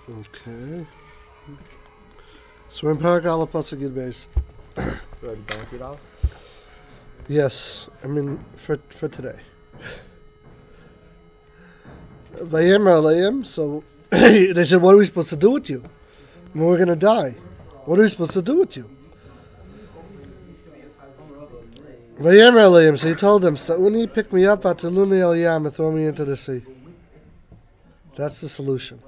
Okay. So we're in Parak Aleph Pasuk Yud Beis. Already done with $3? Yes, I mean for today. Vayemar Aleim. So they said, "What are we supposed to do with you? When we're gonna die, what are we supposed to do with you?" Vayemar Aleim. So he told them, "Sa'uni, pick me up, ataluni al yam, and throw me into the sea." That's the solution.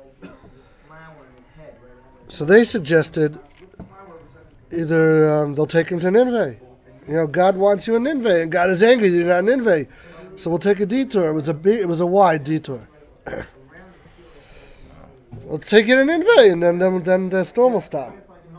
So they suggested either they'll take him to Nineveh. You know, God wants you in Nineveh, and God is angry you're not in Nineveh. So we'll take a detour. It was a wide detour. Let's take you to Nineveh, and then the storm will stop.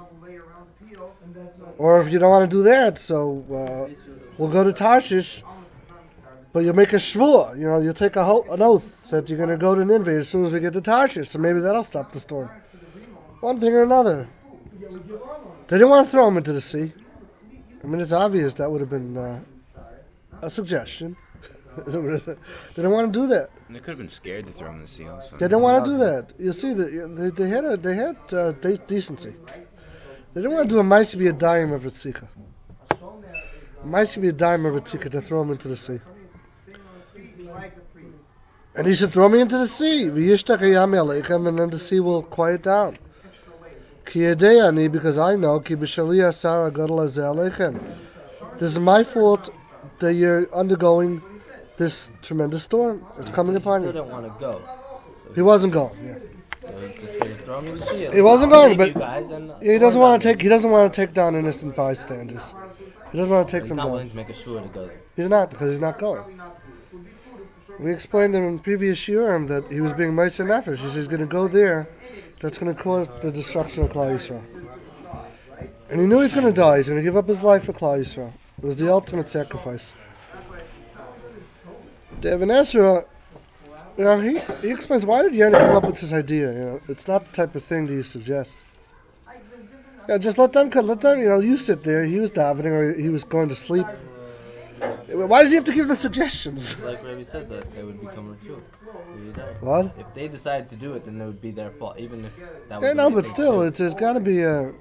Or if you don't want to do that, so we'll go to Tarshish, but you'll make a shvur. You know, you'll take an oath that you're going to go to Nineveh as soon as we get to Tarshish. So maybe that'll stop the storm. One thing or another. They didn't want to throw him into the sea. I mean, it's obvious that would have been a suggestion. They didn't want to do that. And they could have been scared to throw him in the sea also. They didn't want to do that. You see, they had decency. They didn't want to do a mice be a dime of a tzika. Mice be a dime of a tzika to throw him into the sea. And he said, "Throw me into the sea, and then the sea will quiet down." Because I know, this is my fault that you're undergoing this tremendous storm. It's coming upon you. He still didn't want to go. He wasn't going. Yeah. So he's just going to throw him in the sea. He wasn't going, but he doesn't want to to take down innocent bystanders. He doesn't want to take them down. He's not down. willing to make a shvur to go. He's not, because he's not going. We explained in previous shiurim that he was being Moshe Nefesh. He says he's going to go there. That's going to cause the destruction of Klal Yisrael. And he knew he was going to die. He's going to give up his life for Klal Yisrael. It was the ultimate sacrifice. The Ibn Ezra, you know, he explains, why did Yonah come up with this idea? You know, it's not the type of thing that you suggest. Yeah, just let them, you know, you sit there. He was davening or he was going to sleep. Why does he have to give the suggestions? Like Rabbi said, that they would become Rachul. What? If they decided to do it, then it would be their fault, even if that was. Yeah, no, but still, there's got to be a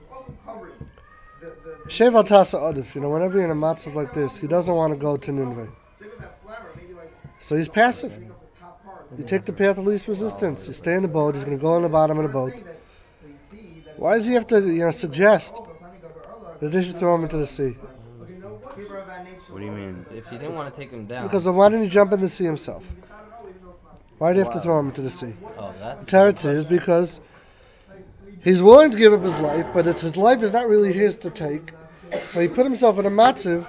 Sheval Tasa Adif. You know, whenever you're in a matzah like this, he doesn't want to go to Nineveh, so he's passive. You take the path of least resistance. You stay in the boat. He's going to go on the bottom of the boat. Why does he have to, you know, suggest that they should throw him into the sea? What do you mean? If he didn't want to take him down. Because why didn't he jump in the sea himself? Why do you have to throw him into the sea? Oh, that's. The teretz is because he's willing to give up his life, but his life is not really his to take. So he put himself in a matziv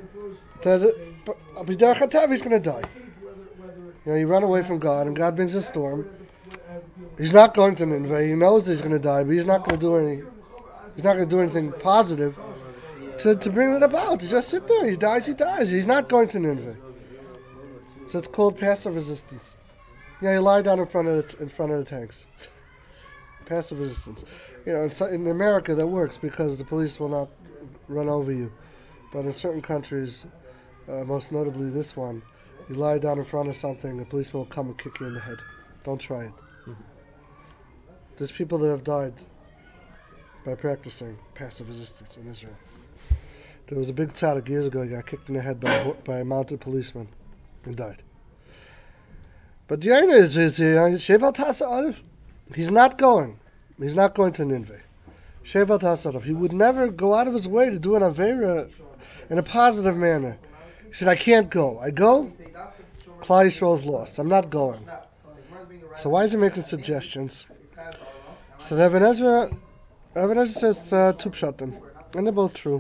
that he's going to die. You know, he ran away from God, and God brings a storm. He's not going to Nineveh. He knows he's going to die, but he's not going to do any. He's not going to do anything positive to bring it about. To just sit there. He dies. He dies. He's not going to Nineveh. So it's called passive resistance. Yeah, you lie down in front of the tanks. Passive resistance. You know, in America that works because the police will not run over you. But in certain countries, most notably this one, you lie down in front of something, the police will come and kick you in the head. Don't try it. There's people that have died by practicing passive resistance in Israel. There was a big tzaddik years ago. He got kicked in the head by a mounted policeman and died. But the idea is Sheval Tasa Adif. He's not going. He's not going to Nineveh. Sheval Tasa Adif. He would never go out of his way to do an avera in a positive manner. He said, "I can't go. I go, Klal Yisrael's lost. I'm not going." So why is he making suggestions? So Ibn Ezra says two pshatim, and they're both true.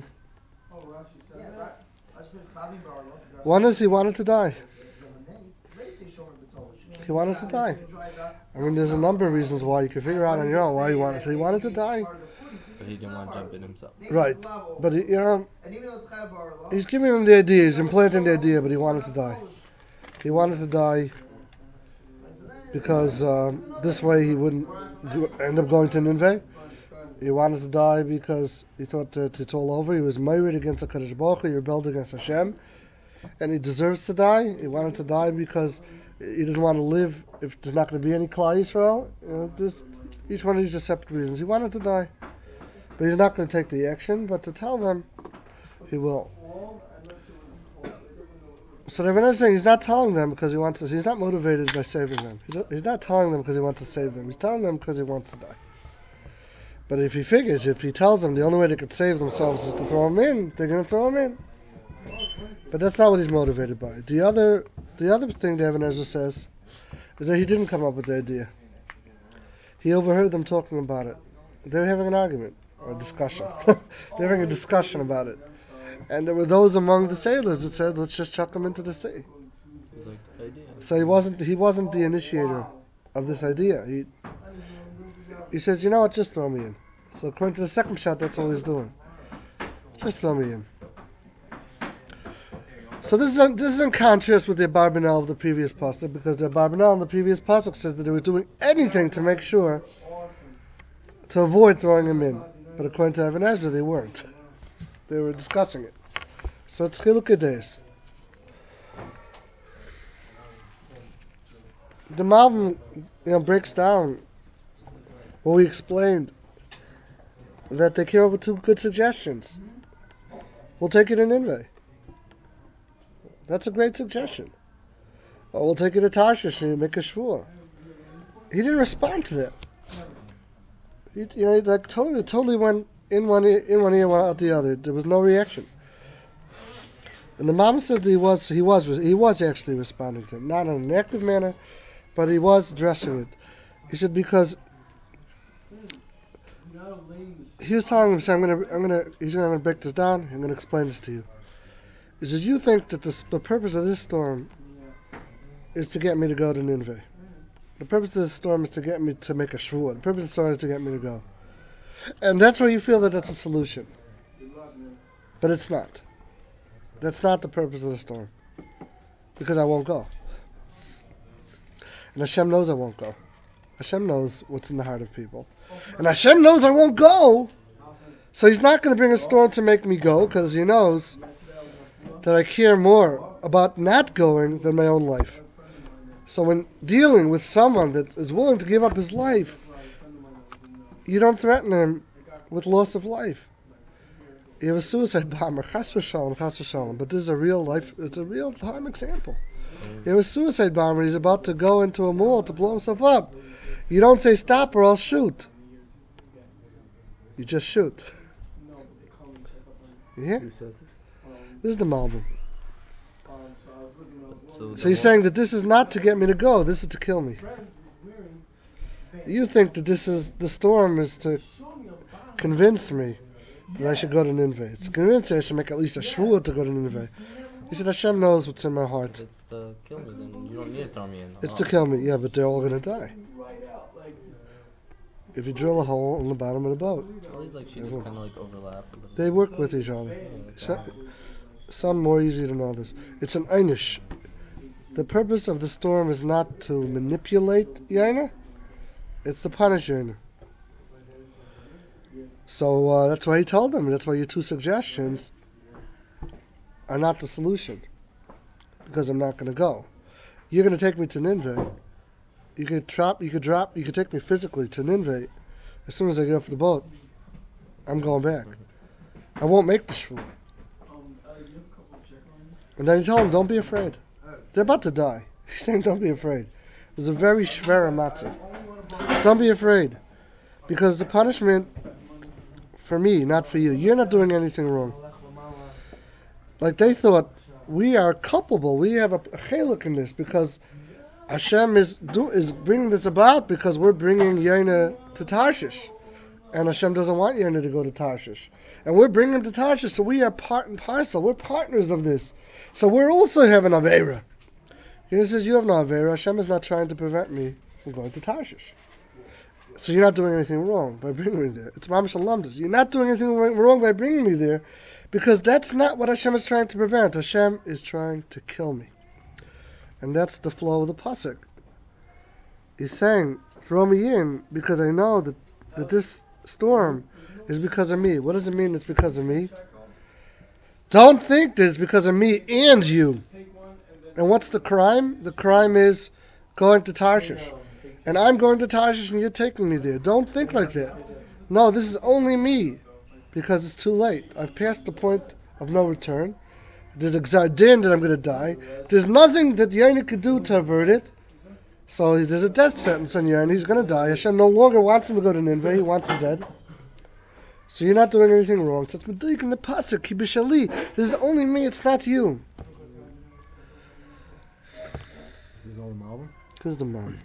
One is he wanted to die. He wanted to die. I mean, there's a number of reasons why you can figure out on your own why he wanted to. He wanted to die. But he didn't want to jump in himself. Right. But, you know, he's giving him the idea, he's implanting the idea, but he wanted to die. He wanted to die because this way he wouldn't end up going to Nineveh. He wanted to die because he thought that it's all over. He was married against the Kadosh Baruch Hu, he rebelled against Hashem, and he deserves to die. He wanted to die because he didn't want to live if there's not going to be any Klal Yisrael. You know, Each one of these are separate reasons. He wanted to die. But he's not going to take the action, but to tell them, he will. So they're understanding he's not telling them because he wants to, he's not motivated by saving them. He's not telling them because he wants to save them. He's telling them because he wants to die. But if he figures, if he tells them the only way they could save themselves is to throw him in, they're going to throw him in. But that's not what he's motivated by. The other thing Ibn Ezra says is that he didn't come up with the idea. He overheard them talking about it. They were having an argument or a discussion. They were having a discussion about it. And there were those among the sailors that said, let's just chuck him into the sea. So he wasn't the initiator of this idea. He says, you know what, just throw me in. So according to the second shot, that's all he's doing. Just throw me in. So this is in contrast with the Abarbanel of the previous pasuk, because the Abarbanel in the previous pasuk says that they were doing anything to make sure to avoid throwing him in. But according to Ibn Ezra, they weren't. They were discussing it. So it's Chilukei Deis. The Malbim, breaks down what we explained, that they came up with two good suggestions. We'll take it in Nineveh. That's a great suggestion. Or we'll take it to Tarshish and make a shvur. He didn't respond to that. He totally went in one ear, went out the other. There was no reaction. And the Malbim said that he was actually responding to it, not in an active manner, but he was addressing it. He said because he was telling him, he's gonna break this down. I'm gonna explain this to you. He said, you think that the purpose of this storm is to get me to go to Nineveh. The purpose of this storm is to get me to make a shvur. The purpose of the storm is to get me to go. And that's why you feel that that's a solution. But it's not. That's not the purpose of the storm. Because I won't go. And Hashem knows I won't go. Hashem knows what's in the heart of people. And Hashem knows I won't go. So he's not going to bring a storm to make me go, because he knows that I care more about not going than my own life. So when dealing with someone that is willing to give up his life, you don't threaten him with loss of life. You have a suicide bomber, chas v'shalom, but this is a real life, it's a real time example. You have a suicide bomber, he's about to go into a mall to blow himself up. You don't say stop or I'll shoot. You just shoot. You hear? Who says this? This is the Malbim. So he's saying that this is not to get me to go, this is to kill me. You think that the storm is to convince me that I should go to Nineveh. It's to convince me I should make at least a shvur to go to Nineveh. He said, Hashem knows what's in my heart. It's to kill me, then you don't need to throw me in. It's to kill me, yeah, but they're all going to die. If you drill a hole in the bottom of the boat. Always like she just kind of like overlap. They work with each other. Some more easy than others. It's an einish. The purpose of the storm is not to manipulate Yaina, it's to punish Yaina. So that's why he told them, that's why your two suggestions are not the solution. Because I'm not going to go. You're going to take me to Nineveh. You could take me physically to Nineveh. As soon as I get off the boat, I'm going back. I won't make the shvur. And then he told them, don't be afraid. They're about to die. He's saying, don't be afraid. It was a very shvera matzah. Don't be afraid. Because the punishment for me, not for you. You're not doing anything wrong. Like they thought, we are culpable. We have a chelek in this because Hashem is bringing this about because we're bringing Yaina to Tarshish. And Hashem doesn't want Yaina to go to Tarshish. And we're bringing him to Tarshish, so we are part and parcel. We're partners of this. So we're also having Aveira. He says, you have no Aveira. Hashem is not trying to prevent me from going to Tarshish. So you're not doing anything wrong by bringing me there. It's Mamash Alamdas. You're not doing anything wrong by bringing me there because that's not what Hashem is trying to prevent. Hashem is trying to kill me. And that's the flow of the pasuk. He's saying, throw me in because I know that this storm is because of me. What does it mean it's because of me? Don't think that it's because of me and you. And what's the crime? The crime is going to Tarshish. and I'm going to Tarshish and you're taking me there. Don't think like that. No, this is only me, because it's too late. I've passed the point of no return. There's a gzar din that I'm going to die. There's nothing that Yaina could do to avert it. So there's a death sentence on Yaina. He's going to die. Hashem no longer wants him to go to Nineveh. He wants him dead. So you're not doing anything wrong. So it's Meduik in the pasuk, Ki b'shali. This is only me. It's not you. This is all Malvin? This is the mom.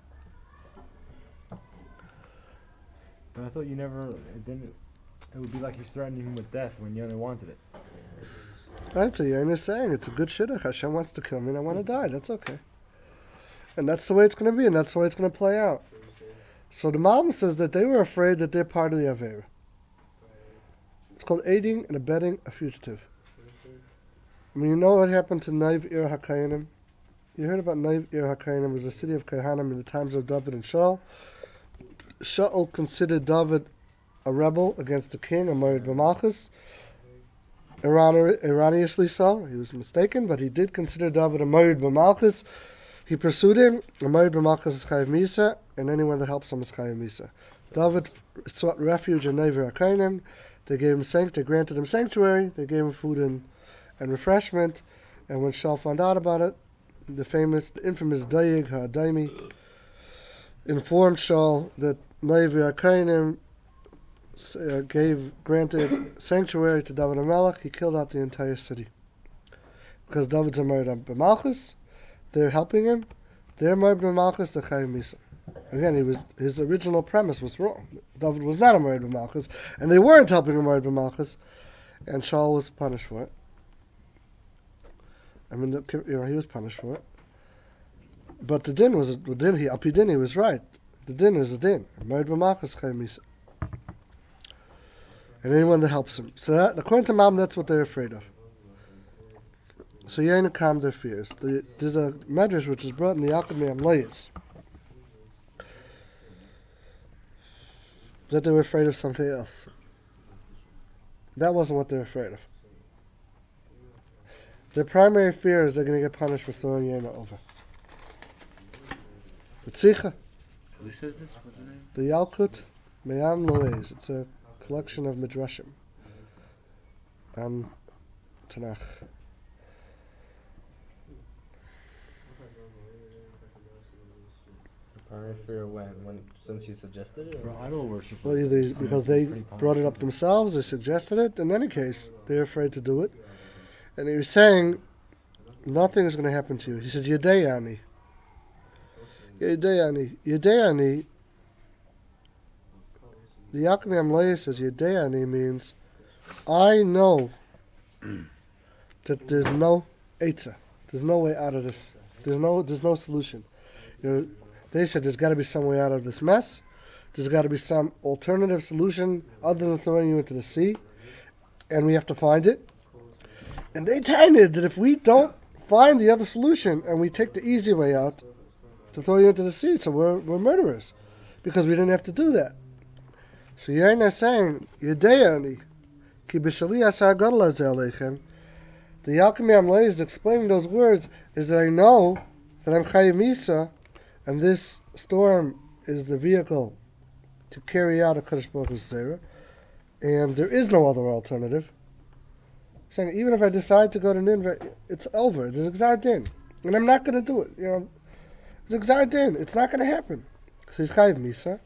But I thought you never. It would be like he's threatening him with death when Yonah wanted it. Right, so Yaina's saying it's a good shidduch. Hashem wants to kill me and I want to die. That's okay. And that's the way it's going to be, and that's the way it's going to play out. So the Malbim says that they were afraid that they're part of the Avera. It's called aiding and abetting a fugitive. I mean, you know what happened to Naiv Ir HaKayanim? You heard about Naiv Ir HaKayanim. It was a city of Kohanim in the times of David and Shaul. Shaul considered David a rebel against the king, a Moed B'Malchus. Erroneously so. He was mistaken, but he did consider David a Moed B'Malchus. He pursued him. A Moed B'Malchus is Chayav Misa, and anyone that helps him is Chayav Misa. David sought refuge in Naiv Ir HaKayanim. They granted him sanctuary. They gave him food and refreshment. And when Shaul found out about it, the infamous Dayig HaDaimi informed Shaul that Naiv Ir HaKayanim granted sanctuary to David HaMelech. He killed out the entire city. Because David's a Moed B'Malchus, they're helping him. They're Moed B'Malchus, they're Chayav Misa. Again, his original premise was wrong. David was not a Moed B'Malchus, and they weren't helping a Moed B'Malchus, and Shaul was punished for it. I mean, he was punished for it. But the din was the din. He was right. The din is a din. Moed B'Malchus, Chayav Misa. And anyone that helps him. So that, according to Malbim, that's what they're afraid of. So Yaina calmed their fears. There's a medrash which is brought in the Alchemy of Amlayis that they were afraid of something else. That wasn't what they're afraid of. Their primary fear is they're going to get punished for throwing Yaina over. Ritzicha. Who says this? What's the name? The Yalkut Me'am Loez. It's a collection of midrashim on Tanakh. Primary fear when since you suggested it? For idol worship. Well, either because they brought it up themselves, they suggested it. In any case, they're afraid to do it. And he was saying, nothing is going to happen to you. He says, Yedeyani. Yedeyani. Yedeyani. The Alchemy Amlayis says, Yedeyani means, I know that there's no Eitzah. There's no way out of this. There's no solution. They said there's got to be some way out of this mess. There's got to be some alternative solution other than throwing you into the sea, and we have to find it. And they tended that if we don't find the other solution and we take the easy way out to throw you into the sea, so we're murderers because we didn't have to do that. So Yaina is saying, Yedeyani, ki b'shali asar gadol hazeh aleichem. The Alchemy Amlayis is explaining those words is that I know that I'm Chayav Misa, and this storm is the vehicle to carry out a Kadosh Baruch Hu's Zera, and there is no other alternative. Saying even if I decide to go to Nineveh, it's over. There's a gzar din, and I'm not going to do it. There's a gzar din. It's not going to happen. So he's Chayav Misa,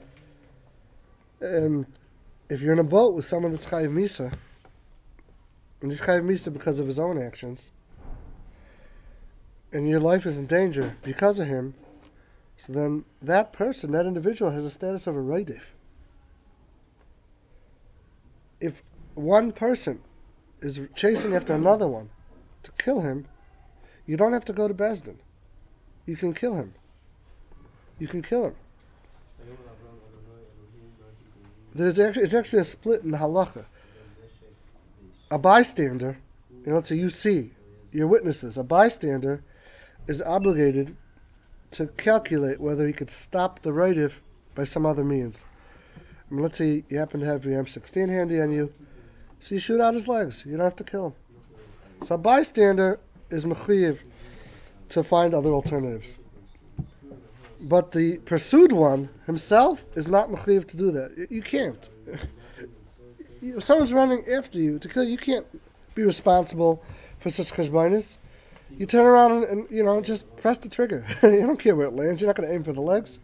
and if you're in a boat with someone that's Chayav Misa, and he's Chayav Misa because of his own actions, and your life is in danger because of him, so then that person, that individual, has a status of a Raidif. If one person is chasing after another one to kill him, you don't have to go to Bezdin. You can kill him. You can kill him. It's actually a split in the halacha. A bystander, so you see, your witnesses, a bystander is obligated to calculate whether he could stop the Raidif by some other means. I mean, let's say you happen to have your M16 handy on you, so you shoot out his legs. You don't have to kill him. So a bystander is mechuyev to find other alternatives. But the pursued one himself is not mechuyev to do that. You can't. If someone's running after you to kill you, you can't be responsible for such cheshbonis. You turn around and just press the trigger. You don't care where it lands. You're not going to aim for the legs.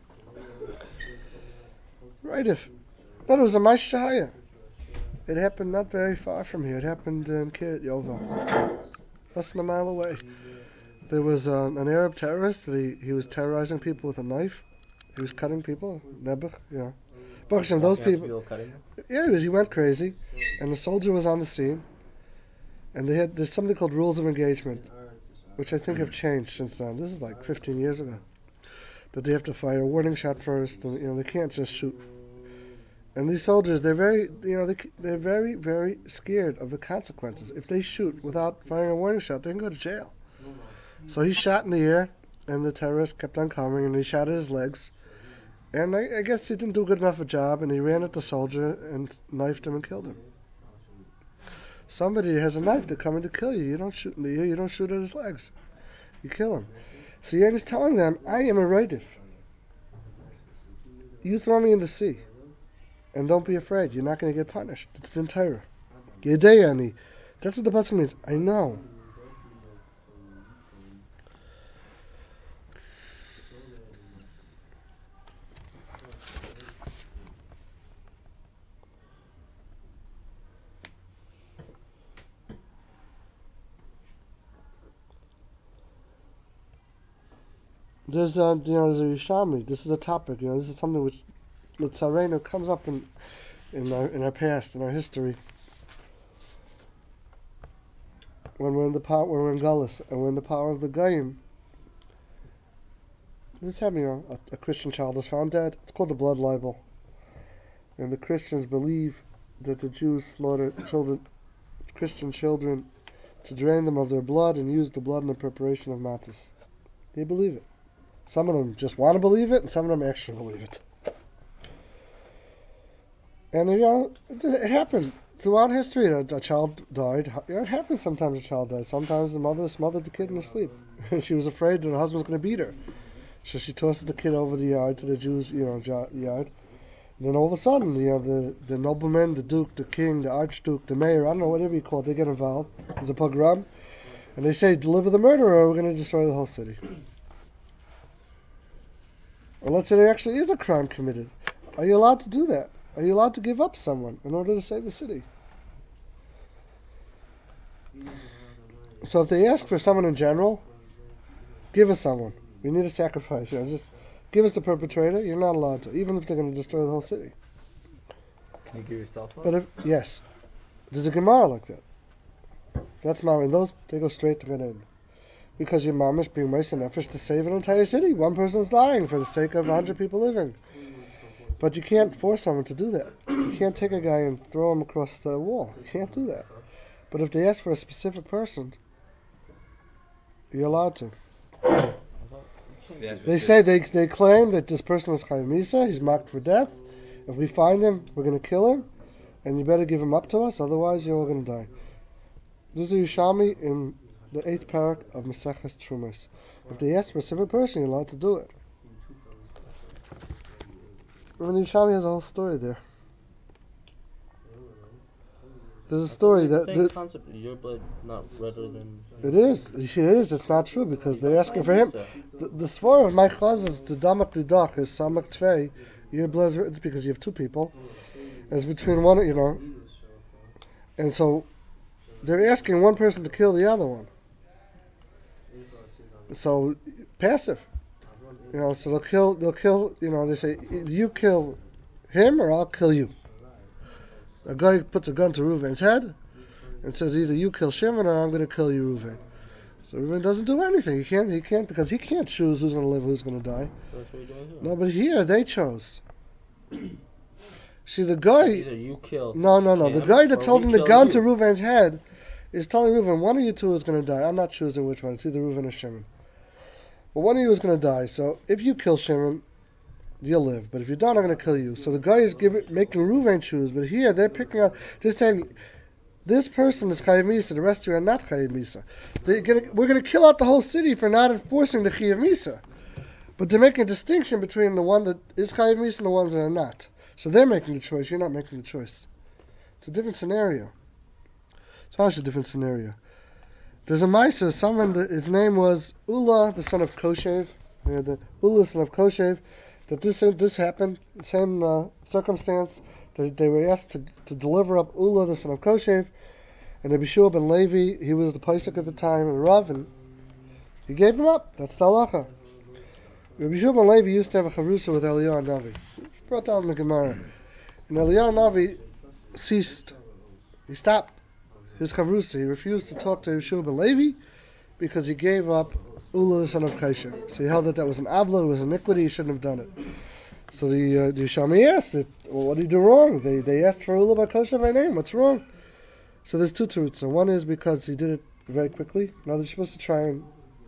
Right? It was a Maish Shahaya. It happened not very far from here. It happened in Kiryat Yovel, less than a mile away. There was an Arab terrorist that he was terrorizing people with a knife. He was cutting people. Nebuch, Baruch Hashem, those people. Yeah, he went crazy, and the soldier was on the scene. And there's something called rules of engagement, which I think have changed since then. This is like 15 years ago. That they have to fire a warning shot first, and they can't just shoot. And these soldiers, they're very, they're very, very scared of the consequences. If they shoot without firing a warning shot, they can go to jail. So he shot in the air, and the terrorist kept on coming, and he shot at his legs. And I guess he didn't do good enough a job, and he ran at the soldier and knifed him and killed him. Somebody has a knife, they're coming to kill you. You don't shoot in the ear, you don't shoot at his legs. You kill him. So Yen is telling them, I am a Raidif. You throw me in the sea. And don't be afraid, you're not going to get punished. It's Din Torah. Yedeyani. That's what the pasuk means. I know. There's a Yerushalmi. This is a topic. This is something which L'tzarenu comes up in our past, in our history. When we're in Gullus, and we're in the power of the Goyim. This happened, a Christian child is found dead. It's called the blood libel. And the Christians believe that the Jews slaughtered Christian children, to drain them of their blood and use the blood in the preparation of matzahs. They believe it. Some of them just want to believe it, and some of them actually believe it. And it happened throughout history. A child died. It happens sometimes. A child dies. Sometimes the mother smothered the kid in his sleep. She was afraid that her husband was going to beat her, so she tosses the kid over the yard to the Jews' yard. And then all of a sudden, the nobleman, the duke, the king, the archduke, the mayor, I don't know, whatever you call it, they get involved. There's a pogrom, and they say, deliver the murderer, or we're going to destroy the whole city. Or let's say there actually is a crime committed. Are you allowed to do that? Are you allowed to give up someone in order to save the city? So if they ask for someone in general, give us someone. We need a sacrifice. Just give us the perpetrator. You're not allowed to, even if they're going to destroy the whole city. Can you give yourself up? But yes, there's a Gemara like that. That's mom, and those they go straight to Gan Eden. Because your mom is being wasting efforts to save an entire city. One person's dying for the sake of 100 people living. But you can't force someone to do that. You can't take a guy and throw him across the wall. You can't do that. But if they ask for a specific person, you're allowed to. They say they claim that this person is Chayav Misa. He's marked for death. If we find him, we're going to kill him, and you better give him up to us. Otherwise, you're all going to die. This is Yerushalmi in the 8th parak of Maseches Trumas. If they ask for a specific person, you're allowed to do it. I mean, Yerushalmi has a whole story there. There's a story that... The concept of your blood not redder than... It is. It is. It's not true because they're asking for him. The svar of my cause is the damak lidach is samak tvei. Your blood is because you have two people. And it's between one, And so they're asking one person to kill the other one. So passive. So they'll kill, they say, you kill him or I'll kill you. A guy puts a gun to Reuven's head and says either you kill Shimon or I'm going to kill you, Reuven. So Reuven doesn't do anything. He can't because he can't choose who's going to live, who's going to die. That's what you're doing here. No, but here they chose. See, the guy... Either you kill No. The guy that told him the gun to Reuven. Reuven's head is telling Reuven, one of you two is going to die. I'm not choosing which one. It's either Reuven or Shimon. But one of you is going to die. So if you kill Shimon, you'll live. But if you don't, I'm going to kill you. So the guy is making Reuven choose. But here they're picking out... They're saying, this person is Chayav Misa. The rest of you are not Chayav Misa. We're going to kill out the whole city for not enforcing the Chayav Misa. But they're making a distinction between the one that is chayiv misa and the ones that are not. So they're making the choice. You're not making the choice. It's a different scenario. It's always a different scenario. There's a Maisa, his name was Ula, the son of Koshev. Ula, the son of Koshev. That this happened, same circumstance. That they were asked to deliver up Ula, the son of Koshev, and Rabbi Shua ben Levi. He was the Paisik at the time, and Rav, and he gave him up. That's the halacha. Rabbi Shua ben Levi used to have a charusa with Eliyahu Navi. He brought down the Gemara, and Eliyahu Navi ceased. He stopped his charusa. He refused to talk to Rabbi Shua ben Levi because he gave up Ula, the son of Koshev. So he held that was an avla, it was iniquity. He shouldn't have done it. So the Yishami asked it. Well, what did he do wrong? They asked for Ula bar Koshev by name. What's wrong? So there's two truths. So one is because he did it very quickly. Now they're supposed to try and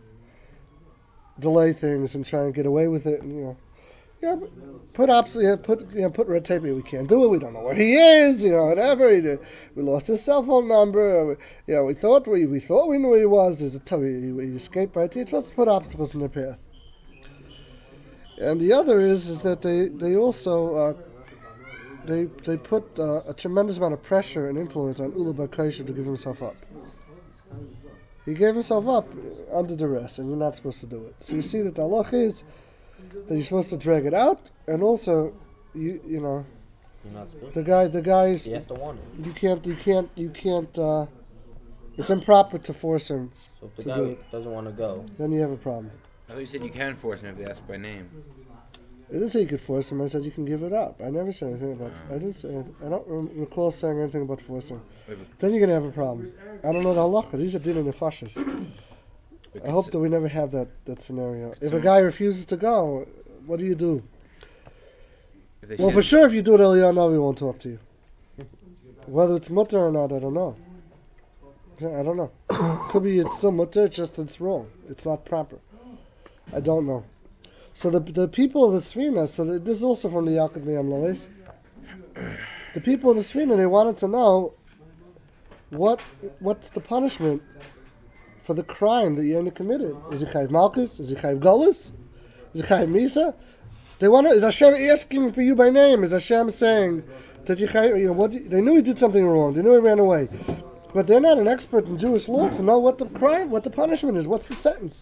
delay things and try and get away with it. And, put red tape. We can't do it. We don't know where he is. Whatever. We lost his cell phone number. We thought we knew where he was. There's he escaped by it. You're supposed to put obstacles in their path. And the other is that they also they put a tremendous amount of pressure and influence on Ula bar Koshev to give himself up. He gave himself up under duress, and you're not supposed to do it. So you see that the halach is that you're supposed to drag it out, and also you're not supposed the guys he has to want it. You can't. It's improper to force him So if the to guy do it. doesn't want to go, Then you have a problem. I thought you said you can force him if they ask by name. I didn't say you could force him. I said you can give it up. I never said anything about. I didn't say. I don't recall saying anything about forcing. Then you're gonna have a problem. I don't know the halacha. These are din and nefashis. I hope that we never have that scenario. If a guy refuses to go, what do you do? Well, for sure, if you do it, Eliyahu Navi won't talk to you. Whether it's mutter or not, I don't know. I don't know. Could be it's still mutter, it's wrong. It's not proper. I don't know. So the people of the Sfina, this is also from the Yaakov Miyam Lois. The people of the Sfina, they wanted to know what's the punishment for the crime that Yonah committed. Is it Chayiv Malkus? Is it Chayiv Golus? Is it Chayiv Misa? They want to. Is Hashem asking for you by name? Is Hashem saying that you Chayiv? They knew he did something wrong. They knew he ran away, but they're not an expert in Jewish law to know what the crime, what the punishment is, what's the sentence.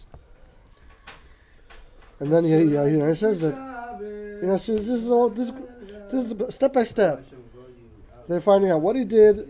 And then he says that so this is all this is step by step. They're finding out what he did.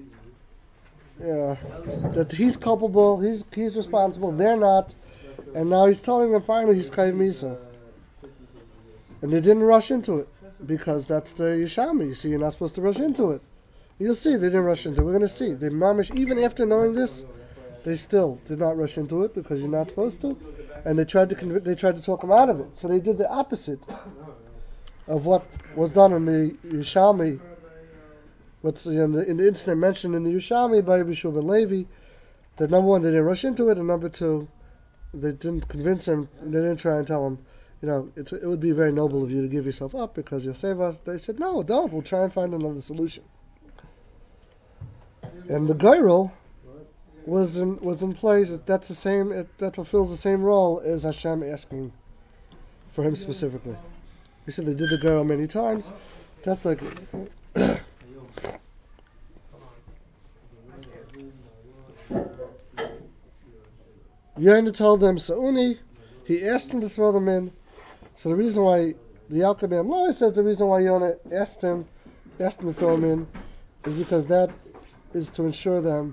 That he's culpable, he's responsible. They're not, and now he's telling them finally he's chayiv misa. And they didn't rush into it because that's the Yishami. You see, you're not supposed to rush into it. You'll see they didn't rush into it. We're going to see. They mamish, even after knowing this, they still did not rush into it because you're not supposed to. And they tried to talk him out of it. So they did the opposite of what was done in the Yishami. What's in the incident mentioned in the Yishami by Rabbi Shua ben Levi, that number one, they didn't rush into it, and number two, they didn't convince him, they didn't try and tell him, it would be very noble of you to give yourself up because you'll save us. They said, no, don't, we'll try and find another solution. And the Geirel was in place. That's the same. That fulfills the same role as Hashem asking for him specifically. We said they did the Geirel many times. That's like. Yonah told them Sa'uni. He asked them to throw them in. So the reason why the Yaakov Miyam Lois says the reason why Yonah asked them to throw them in is because that is to assure them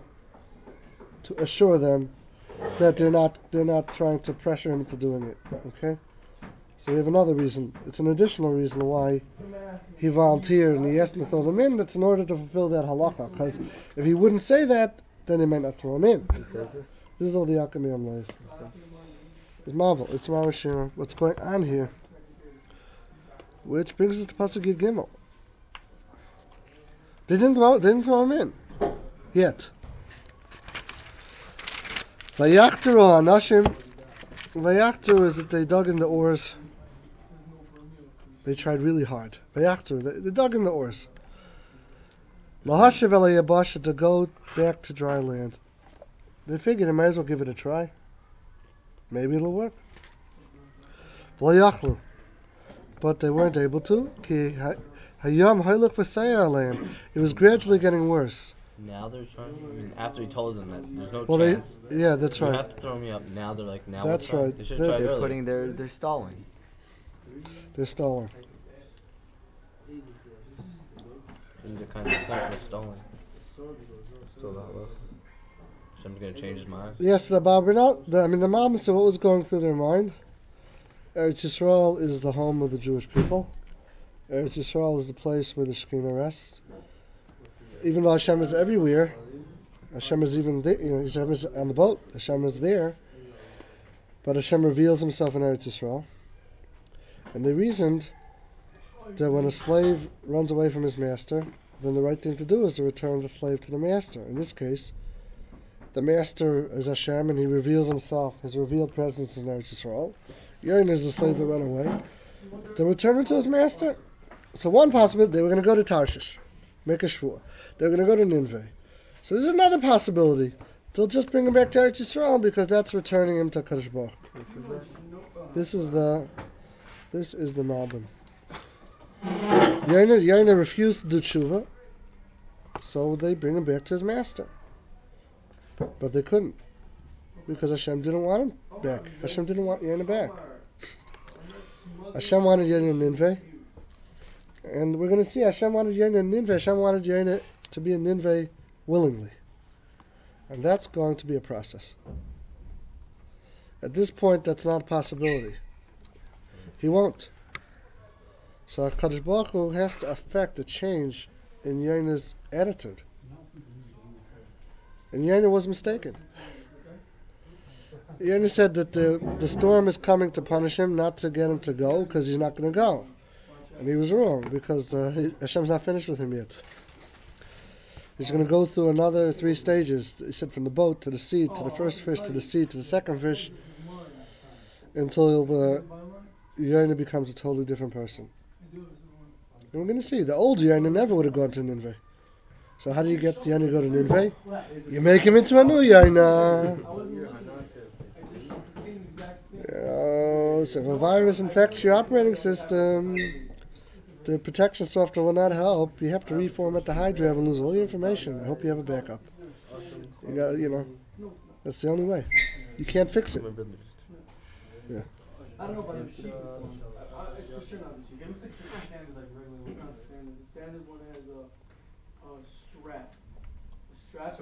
that they're not trying to pressure him into doing it. Okay? So we have another reason. It's an additional reason why he volunteered and he asked them to throw them in. That's in order to fulfill that halakha. Because if he wouldn't say that, then they might not throw him in. He says this? This is all the Yaakov Miyam Lois. It's marvel. It's marvel. What's going on here? Which brings us to Pasuk Yud Gimel. They didn't throw him in yet. Vayachtaru Anashim. Vayachtaru is that they dug in the oars. They tried really hard. Vayachtaru, they dug in the oars. Lahashiv el Yabasha, to go back to dry land. They figured they might as well give it a try. Maybe it'll work. Lo yachlu. But they weren't able to. Ki hayom hayluk v'sayer aleim. It was gradually getting worse. Now they're trying. I mean, after he told them that there's no Well, chance. yeah, that's You right. have to throw me up. Now they're like, now That's we're trying. right. They should They're- try They're earlier. putting they're stalling. They're stalling. This is the kind of thing they're stalling. Still not left. Someone's gonna change his mind. Yes, the the Mom said what was going through their mind. Eretz Yisrael is the home of the Jewish people. Eretz Yisrael is the place where the Shekhinah rests. Even though Hashem is everywhere, Hashem is even there. Hashem is on the boat. Hashem is there, but Hashem reveals Himself in Eretz Yisrael. And they reasoned that when a slave runs away from his master, then the right thing to do is to return the slave to the master. In this case, the master is Hashem, and He reveals Himself. His revealed presence is in Eretz Yisrael. Yain is the slave that ran away. To return him to his master. So one possibility, they were going to go to Tarshish, make a shvur. They were going to go to Nineveh. So there's another possibility. They'll just bring him back to Eretz Yisrael because that's returning him to Kadosh Baruch. This is the Malbim. Yaina refused to do tshuva, so they bring him back to his master. But they couldn't, because Hashem didn't want him back. Hashem didn't want Yaina back. Hashem wanted Yaina in Nineveh, and we're going to see Hashem wanted Yaina in Nineveh. Hashem wanted Yaina to be in Nineveh willingly, and that's going to be a process. At this point, that's not a possibility. He won't. So HaKadosh Baruch Hu has to affect a change in Yaina's attitude. And Yaina was mistaken. Yaina said that the storm is coming to punish him, not to get him to go, because he's not going to go. And he was wrong, because Hashem's not finished with him yet. He's going to go through another 3 stages. He said from the boat to the sea, to the first fish, to the sea, to the second fish, until the Yaina becomes a totally different person. And we're going to see, the old Yaina never would have gone to Nineveh. So how do you get Yaina to go to Nineveh? You make him into a new Yaina. So if a virus infects your operating system, the protection software will not help. You have to reformat the hard drive and lose all your information. I hope you have a backup. That's the only way. You can't fix it. Yeah. I don't know about the cheapest one. It's for sure not the cheapest. It's not standard like regular. It's not the standard. The standard one has a strap. A strap.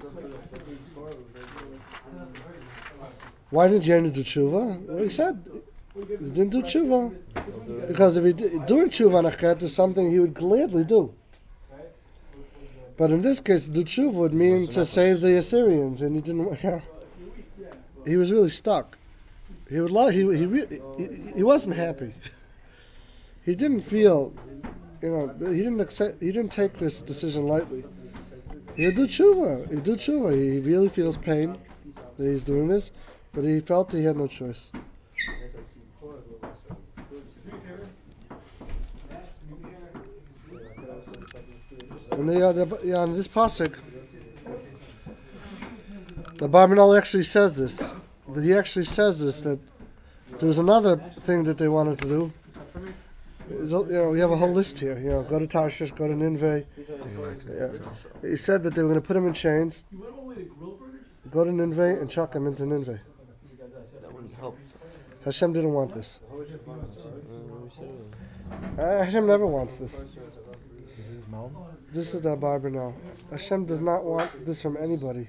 Why did Yaina do tshuva? Well, he said he didn't do tshuva. Because if he doing tshuva on Achet is something he would gladly do. But in this case, do tshuva would mean to save the Assyrians, and he didn't. He was really stuck. He would lie. He wasn't happy. He didn't feel, he didn't accept. He didn't take this decision lightly. He'll do tshuva. He'll do tshuva. He really feels pain that he's doing this, but he felt he had no choice. And on this pasuk, the Barbanel actually says this. He actually says this, that there was another thing that they wanted to do. We have a whole list here. Go to Tarshish, go to Nineveh. He said that they were going to put him in chains, go to Nineveh, and chuck him into Nineveh. That wouldn't help. Hashem didn't want this. Hashem never wants this. This is the Barbanel. Hashem does not want this from anybody.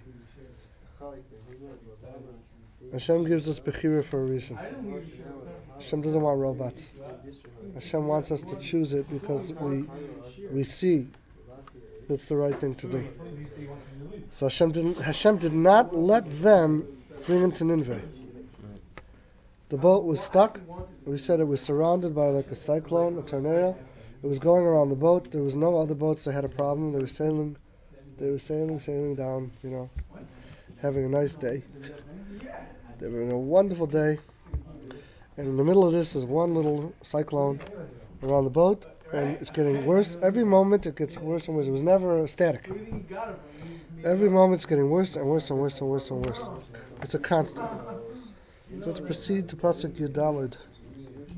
Hashem gives us Bechira for a reason. Hashem doesn't want robots. Hashem wants us to choose it because we see it's the right thing to do. So Hashem did not let them bring him to Nineveh. The boat was stuck. We said it was surrounded by like a cyclone, a tornado. It was going around the boat. There was no other boats that had a problem. They were sailing down, having a nice day. They were in a wonderful day. And in the middle of this is one little cyclone around the boat, and it's getting worse. Every moment it gets worse and worse. It was never static. Every moment it's getting worse and worse and worse and worse and worse. It's a constant. Let's proceed to Pasuk Yudalid.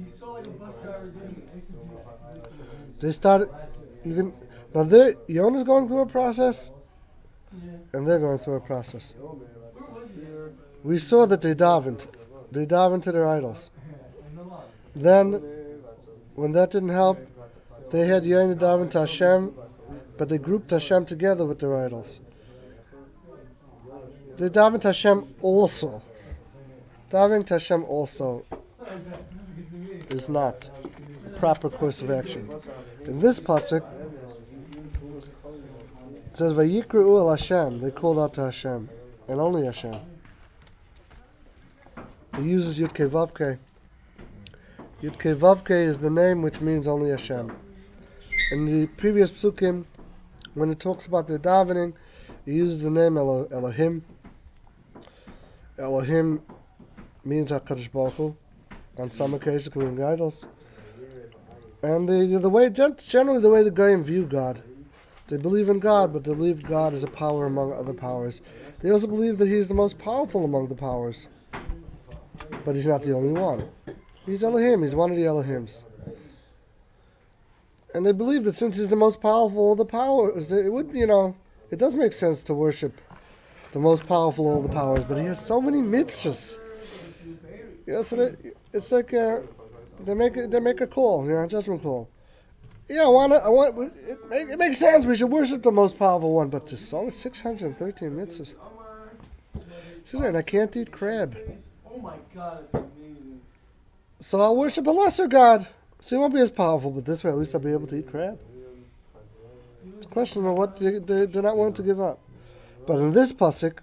They started even now. Yonah's going through a process, and they're going through a process. We saw that they davened. They davened to their idols. Then, when that didn't help, they had Yonah daven to Hashem, but they grouped Hashem together with their idols. They davened to Hashem also. Davening to Hashem also is not the proper course of action. In this pasuk, it says, "Vayikru el Hashem." They called out to Hashem, and only Hashem. He uses Yud Kei Vav Kei. Yud Kei Vav Kei is the name which means only Hashem. In the previous psukim, when it talks about the davening, he uses the name Elohim. Elohim means HaKadosh Baruch Hu, on some occasions including idols. And generally the way the Goyim view God, they believe in God, but they believe God is a power among other powers. They also believe that He is the most powerful among the powers, but He's not the only one. He's Elohim. He's one of the Elohims. And they believe that since He's the most powerful of the powers, it does make sense to worship the most powerful of all the powers, but He has so many mitzvahs. So it's like they make a call, a judgment call. Yeah, it makes sense. We should worship the most powerful one, but there's only 613 mitzvahs. See that? I can't eat crab. Oh my God, it's amazing. So I'll worship a lesser god. So He won't be as powerful, but this way at least I'll be able to eat crab. It's a question of what they're not willing to give up. But in this pasuk,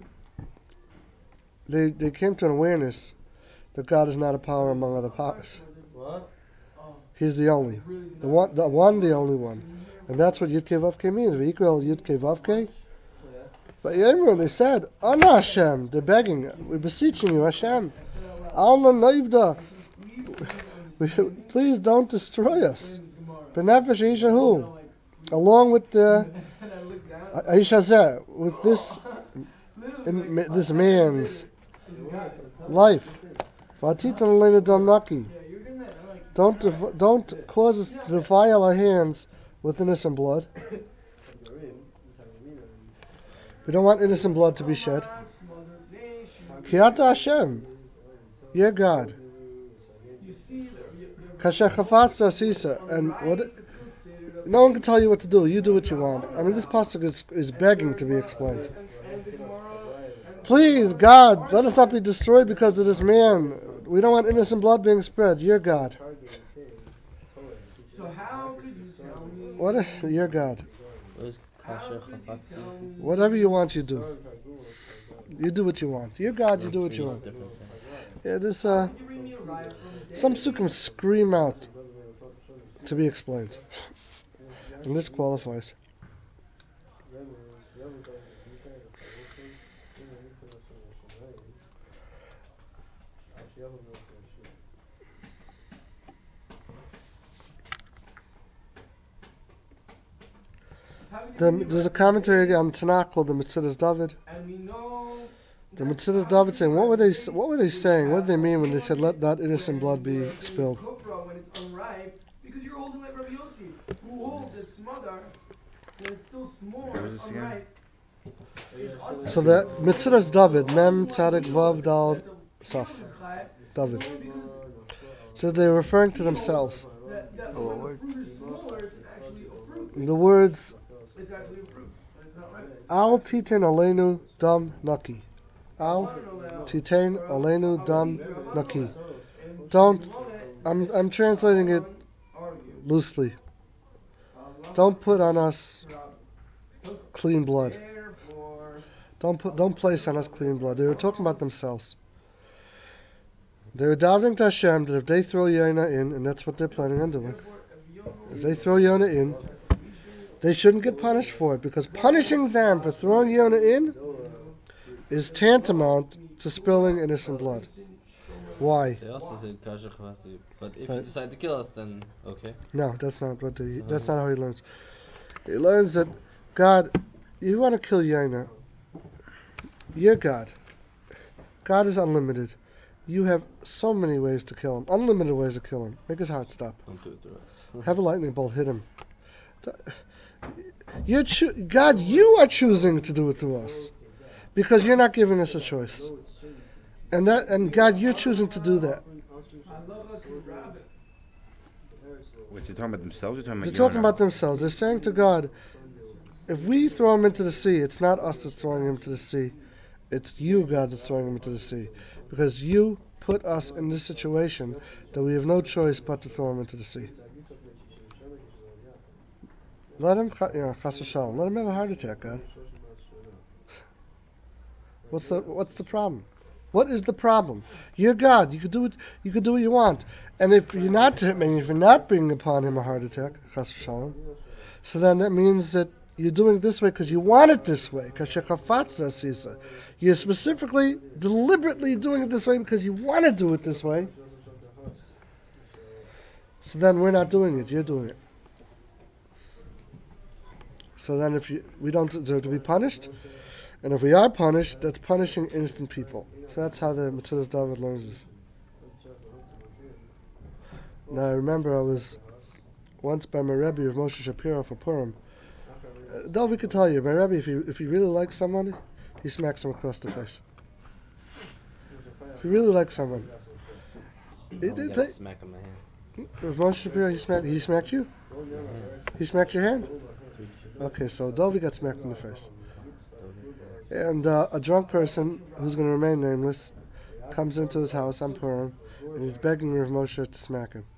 they came to an awareness that God is not a power among other powers. What? He's the only, the only one, and that's what Yud Kei Vav Kei means. V'yikru Yud Kei Vav Kei. But Yemru, they said, "Ana Hashem," they're begging, "We're beseeching you, Hashem, Alna Noivda, please don't destroy us." B'nefesh Yishahu, along with Aishazeh, with this man's life. V'atitan leina dam naki. Don't cause us to defile our hands with innocent blood. We don't want innocent blood to be shed. Kiata Hashem, your God. Kasher chafatz asisa, and no one can tell you what to do. You do what you want. I mean, this pasuk is begging to be explained. Please, God, let us not be destroyed because of this man. We don't want innocent blood being spread. Your God. So how could you tell me? Your God. Kasher chafatz. Whatever you want, you do. You do what you want. Your God, you do what you want. Yeah, this some psukim scream out to be explained, and this qualifies. There's a commentary on Tanakh called the Metzudas David. The Metzudas David saying, what were they saying? What did they mean when they said, "Let not innocent blood be spilled"? When it's unripe, because you're holding like Rabbi Yossi, who holds its mother when it's still small, it's unripe. So that Metzudas David, Mem Tzadik Vav Dal Saf, David, says they're referring to themselves. The words, Al Titin Aleinu Dam Naki. Al Titain Aleinu Dam Naki. Don't, I'm translating it loosely. Don't put on us clean blood. Don't place on us clean blood. They were talking about themselves. They were davening to Hashem that if they throw Yonah in, and that's what they're planning on doing, if they throw Yonah in, they shouldn't get punished for it, because punishing them for throwing Yonah in is tantamount to spilling innocent blood. Why? They also said kasher chafatz, but if you decide to kill us, then okay. No, that's not how he learns. He learns that God, you want to kill Yonah, you're God. God is unlimited. You have so many ways to kill him, unlimited ways to kill him. Make his heart stop. Don't do it to us. Have a lightning bolt hit him. God, you are choosing to do it to us because you're not giving us a choice. And God, you're choosing to do that. Wait, they're talking about themselves or talking They're about talking Yonah? about themselves. They're saying to God, if we throw him into the sea, it's not us that's throwing him into the sea. It's you, God, that's throwing him into the sea. Because you put us in this situation that we have no choice but to throw him into the sea. Let him, chas v'shalom, let him have a heart attack, God. What's the problem? What is the problem? You're God. You could do it. You could do what you want. And if you're not bringing upon him a heart attack, chas v'shalom, so then that means that you're doing it this way because you want it this way. You're specifically, deliberately doing it this way because you want to do it this way. So then we're not doing it. You're doing it. So then we don't deserve to be punished. And if we are punished, that's punishing innocent people. So that's how the Metzudas David learns this. Now I remember I was once by my Rebbe of Moshe Shapiro for Purim. Dov, could tell you, my Rebbe, if he really likes somebody, he smacks them across the face. If he really likes someone, Smack on my hand. with Moshe Shapiro, he smacked you. He smacked your hand. Okay, so Dovi got smacked in the face. And a drunk person who's going to remain nameless comes into his house on Purim and he's begging Rav Moshe to smack him.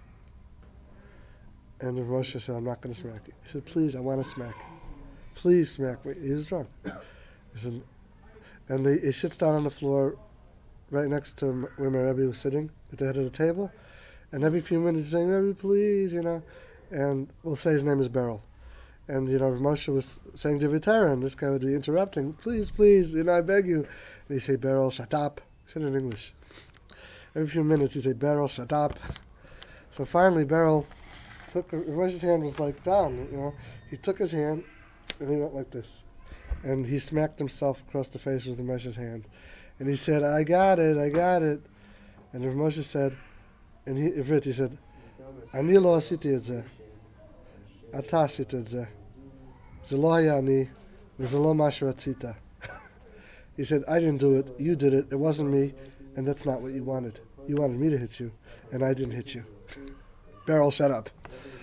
And Rav Moshe said, I'm not going to smack you. He said, please, I want to smack you. Please smack me. He was drunk. He said, and he sits down on the floor right next to him where my Rebbe was sitting at the head of the table. And every few minutes he's saying, Rebbe, please, and we'll say his name is Beryl. And, Rav Moshe was saying Divrei Torah, and this guy would be interrupting, please, I beg you. And he'd say, Beryl, shut up. He said it in English. Every few minutes he'd say, Beryl, shut up. So finally Beryl took, Rav Moshe's hand was like down, He took his hand, and he went like this. And he smacked himself across the face with Rav Moshe's hand. And he said, I got it. And Rav Moshe said, in Ivrit, he said, Ani lo asiti et zeh. Ata asita et zeh. Ze lo haya ani, v'ze lo ma sheratzita. He said, I didn't do it, you did it, it wasn't me, and that's not what you wanted. You wanted me to hit you, and I didn't hit you. Beryl, shut up.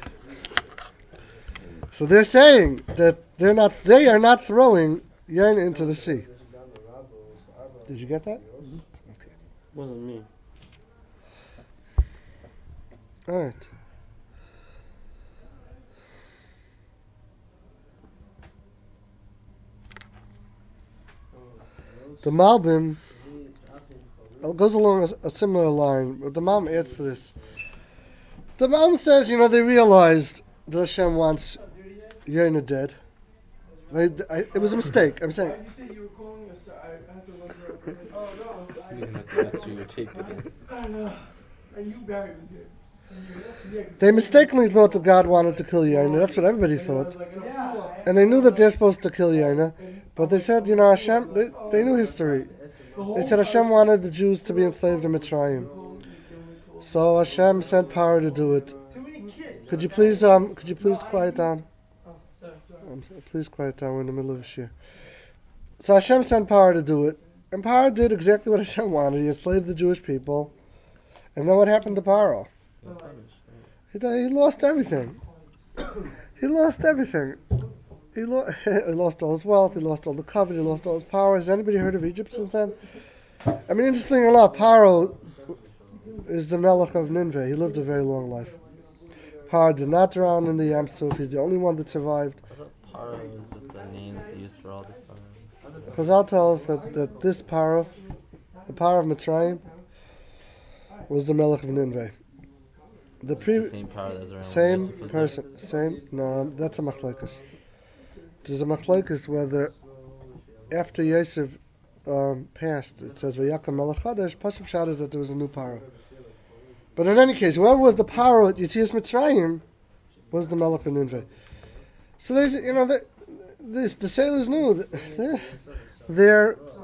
So they're saying that they are not throwing Yain into the sea. Did you get that? Mm-hmm. Okay. Wasn't me. All right. The Malbim goes along a similar line, but the Malbim adds to this. The Malbim says, they realized that Hashem wants Yaina dead. It was a mistake. I'm saying. Why did you say you were calling us? I have to remember. Oh no. You're gonna have to go through your tape again. I know. And you, Barry, was here. They mistakenly thought that God wanted to kill Yaina. That's what everybody thought. And they knew that they're supposed to kill Yaina. But they said, Hashem, they knew history. They said Hashem wanted the Jews to be enslaved in Mitzrayim. So Hashem sent power to do it. Could you please quiet down? Please quiet down. We're in the middle of a shir. So Hashem sent power to do it. And Paro did exactly what Hashem wanted. He enslaved the Jewish people. And then what happened to Paro? He lost everything. He lost everything. He lost all his wealth. He lost all the covet. He lost all his power. Has anybody heard of Egypt since then? I mean, interestingly enough, Paro is the Melech of Nineveh. He lived a very long life. Paro did not drown in the Yam Suf. He's the only one that survived. I thought Paro is just a name that they use for all the time. Chazal tells us that this Paro, the Paro of Mitzrayim, was the Melech of Nineveh. The same power that was around same Yosef was person, no, that's a machlekes. There's a machlekes whether after Yosef passed, it says Vayakam Melech Chadash. Pasuk Shad is that there was a new Paro. But in any case, whoever was the Paro at Yetzias Mitzrayim was the Melech of Nineveh. So there's, the sailors knew that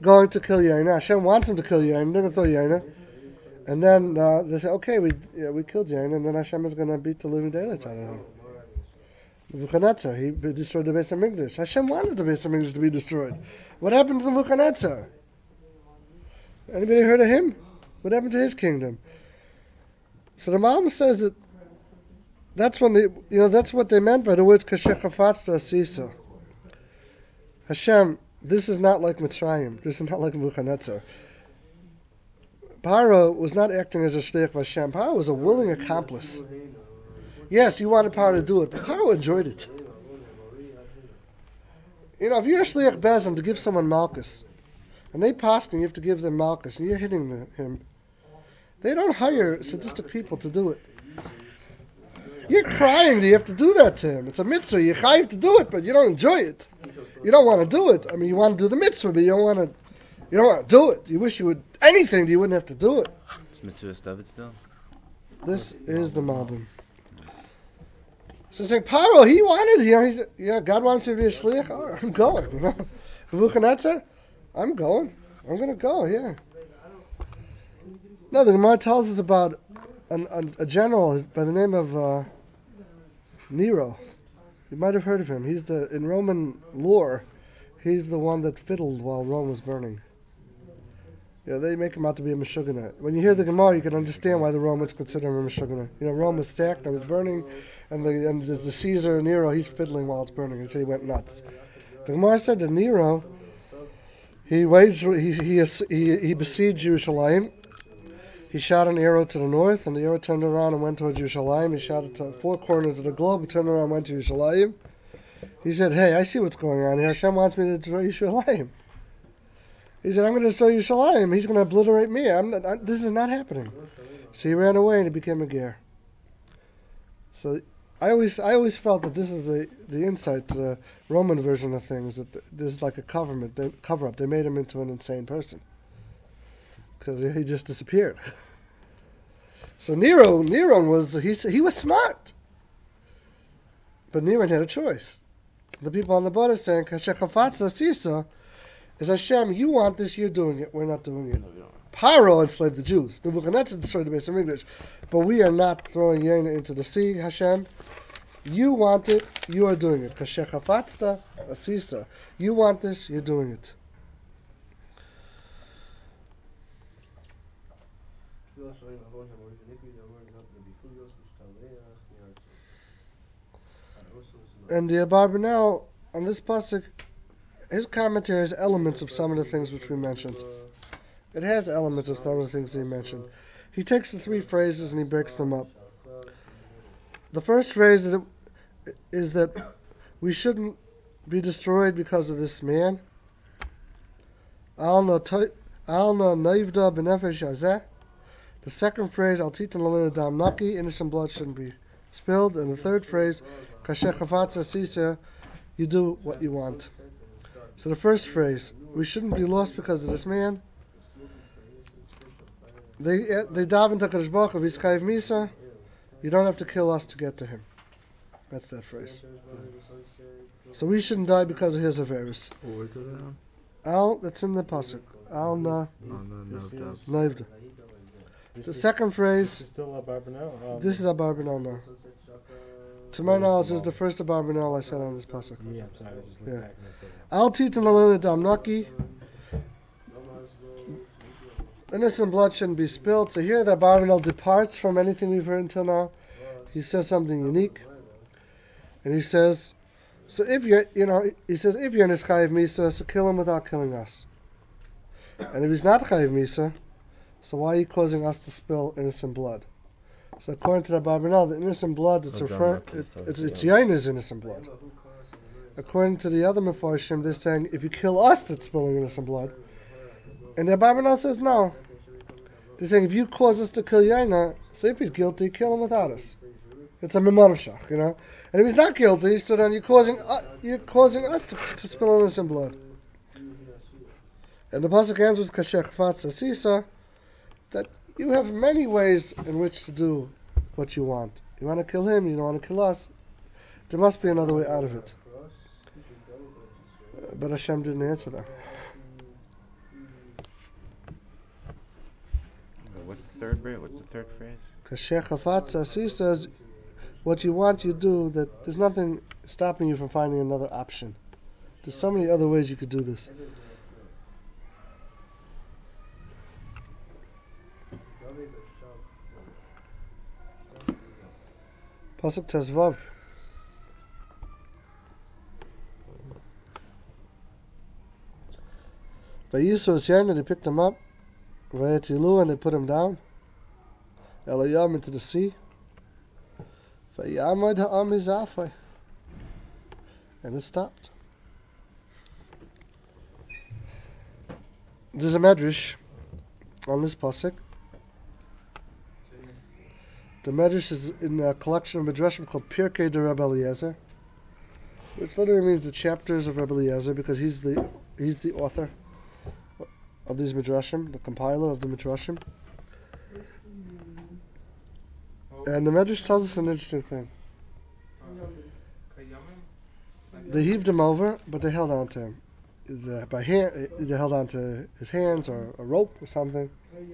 going to kill Yaina. Hashem wants him to kill Yaina. They're going to throw Yaina. And then they say, okay, we killed Yaina, and then Hashem is going to beat the living daylights out of him. Nebuchadnezzar, he destroyed the Beis HaMikdash. Hashem wanted the Beis HaMikdash to be destroyed. What happened to Nebuchadnezzar? Anybody heard of him? What happened to his kingdom? So the Malbim says that that's when that's what they meant by the words Kasher Chafatzta Asisa. Hashem, this is not like Mitzrayim. This is not like Nebuchadnezzar. Paro was not acting as a shliach of Hashem. Paro was a willing accomplice. Yes, you wanted Paro to do it, but Paro enjoyed it. If you're a shliach bezin to give someone malchus, and they paskin, you have to give them malchus, and you're hitting him, they don't hire sadistic people to do it. You're crying that you have to do that to him. It's a mitzvah. You're chayiv to do it, but you don't enjoy it. You don't want to do it. I mean, you want to do the mitzvah, but you don't want to do it. You wish you would anything, you wouldn't have to do it. Is mitzvah David still? This is the Malbim. So saying Paro, he wanted, God wants you to be a shliach. Oh, I'm going. Nebuchadnezzar, I'm going. I'm going to go. Yeah. No, the Gemara tells us about a general by the name of Nero. You might have heard of him. He's in Roman lore, he's the one that fiddled while Rome was burning. They make him out to be a Meshuggah. When you hear the Gemara, you can understand why the Romans consider him a Meshuggah. Rome was sacked and was burning, and the Caesar Nero, he's fiddling while it's burning. He said he went nuts. The Gemara said that Nero, he besieged Yerushalayim. He shot an arrow to the north, and the arrow turned around and went towards Yerushalayim. He shot it to 4 corners of the globe. He turned around and went to Yerushalayim. He said, hey, I see what's going on here. Hashem wants me to destroy Yerushalayim. He said, I'm going to destroy Yerushalayim. He's going to obliterate me. This is not happening. So he ran away and he became a ger. So I always felt that this is the insight, the Roman version of things, that this is like a cover-up. They made him into an insane person. Because he just disappeared. So Nero was smart. But Nero had a choice. The people on the border saying, Kasher Chafatzta Asisa, is Hashem, you want this, you're doing it, we're not doing it. Paro enslaved the Jews. Nebuchadnezzar destroyed the Beis HaMikdash. But we are not throwing Yaina into the sea, Hashem. You want it, you are doing it. Kasher Chafatzta Asisa. You want this, you're doing it. And the Abarbanel, on this pasuk, his commentary has elements of some of the things which we mentioned. It has elements of some of the things he mentioned. He takes the 3 phrases and he breaks them up. The first phrase is that we shouldn't be destroyed because of this man. The second phrase, Al titan lalina dam naki, innocent blood shouldn't be spilled. And the third phrase, Kasher Chafatzta Asisa, you do what you want. So the first phrase, we shouldn't be lost because of this man. They daven to Kadosh Baruch Hu, V'yiskayev Misa, you don't have to kill us to get to him. That's that phrase. So we shouldn't die because of his averis. Where's it at? Al, that's in the pasuk. Al na navda. The second phrase. This is still Abarbanel. This is Abarbanel now. To my knowledge, this is the first Abarbanel I said on this pasuk. Yeah, I'm sorry. I just looked back and I said that. Al titan lalina dam naki. Innocent blood shouldn't be spilled. So here the Abarbanel departs from anything we've heard until now. He says something unique. And he says, so if you're in his chayiv misa, so kill him without killing us. And if he's not chayiv misa, so why are you causing us to spill innocent blood? So according to the Abarbanel, the innocent blood, it's Yaina's innocent blood. According to the other Mefarshim, they're saying, if you kill us, that's spilling innocent blood. And the Abarbanel says no. They're saying, if you cause us to kill Yaina, so if he's guilty, kill him without us. It's a memonashach, And if he's not guilty, so then you're causing us to spill innocent blood. And the pasuk ends with Kasher Chafatzta Asisa, that you have many ways in which to do what you want. You want to kill him, you don't want to kill us. There must be another way out of it. But Hashem didn't answer them. third bit? What's the third phrase? Kasher chafatza, he says, what you want, you do. That there's nothing stopping you from finding another option. There's so many other ways you could do this. Pasuk Tezvav. Vayisu Esyayin, they picked him up. Vayetilu, and they put him down. Elayam, into the sea. Vayamad ha'am hizafai, and it stopped. There's a medrash on this pasuk. The medrash is in a collection of medrashim called Pirkei de Rabbi Eliezer, which literally means the chapters of Rabbi Eliezer, because he's the author of these midrashim, the compiler of the midrashim. And the medrash tells us an interesting thing. They heaved him over, but they held on to him. They held on to his hands or a rope or something.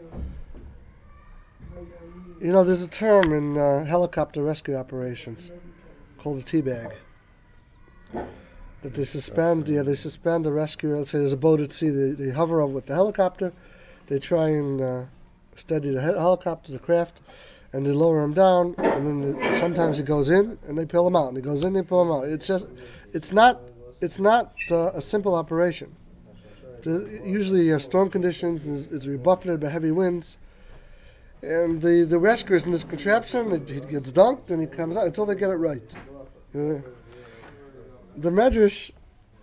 You know, there's a term in helicopter rescue operations called a teabag. That they suspend the rescue. Let's say there's a boat at sea. They hover over with the helicopter. They try and steady the helicopter, the craft, and they lower him down. And then sometimes he goes in and they pull him out. And he goes in, they pull him out. It's not a simple operation. Usually, storm conditions is rebuffeted by heavy winds. And the rescuers in this contraption, he gets dunked and he comes out until they get it right. The medrash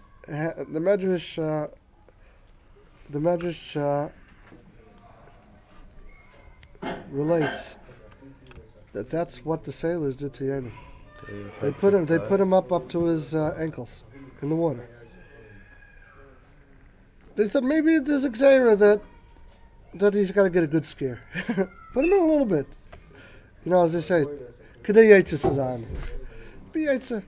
relates that that's what the sailors did to Yenim. They put him up to his ankles in the water. They said maybe there's a gzeira that he's got to get a good scare. Put him in a little bit. You know, as they say, Kedei Yitzah Sazan. Be Yitzah.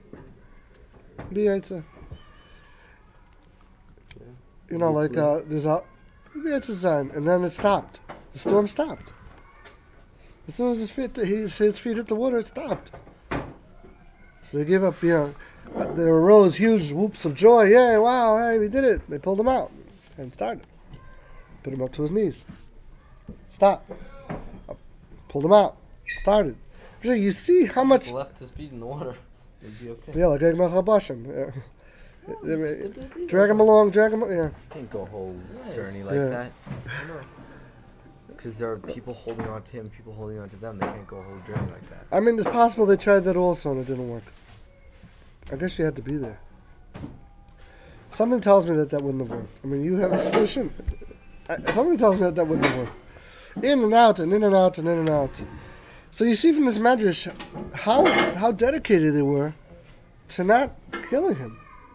You know, like there's a Be Yitzah Sazan, and then it stopped. The storm stopped. As soon as his feet hit the water, it stopped. So they gave up. You know, there arose huge whoops of joy. Yay! Wow! Hey, we did it! They pulled him out and started. Put him up to his knees. Stop. Pulled him out. Started. So you see how much left his feet in the water. It'd be okay. Yeah, like Egmach Habashim. Drag him along. Yeah. Can't go a whole journey like that. Because there are people holding on to him, people holding on to them. They can't go a whole journey like that. I mean, it's possible they tried that also and it didn't work. I guess you had to be there. Something tells me that wouldn't have worked. I mean, you have a solution. Something tells me that wouldn't have worked. In and out and in and out and in and out. So you see from this medrash how dedicated they were to not killing him.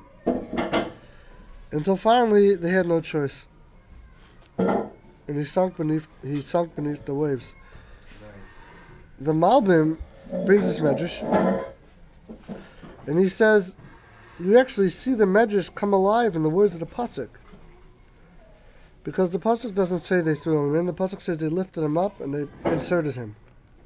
Until finally they had no choice. And he sunk beneath the waves. The Malbim brings this medrash, and he says, you actually see the medrash come alive in the words of the pasuk, because the pasuk doesn't say they threw him in. The pasuk says they lifted him up and they inserted him.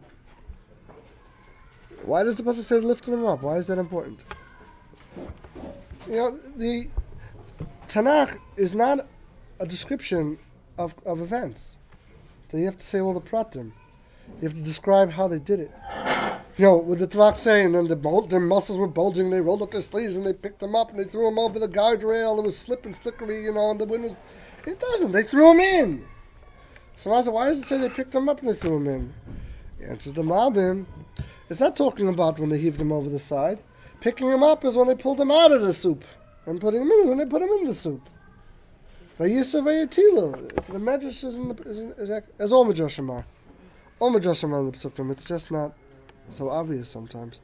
Why does the pasuk say they lifted him up? Why is that important? You know, the Tanakh is not a description of events. So you have to say all the pratim. You have to describe how they did it. You know, with the Tanakh saying, and their muscles were bulging, they rolled up their sleeves and they picked them up and they threw them over the guardrail. It was slip and slippery, you know, and the wind was... It doesn't. They threw him in. So I said, why does it say they picked him up and they threw him in? The answer is the Malbim. It's not talking about when they heaved him over the side. Picking him up is when they pulled him out of the soup. And putting him in when they put him in the soup. Vayisa vayatilu. So the medrash is as all medrashim are. All medrashim are in the psukim. It's just not so obvious sometimes.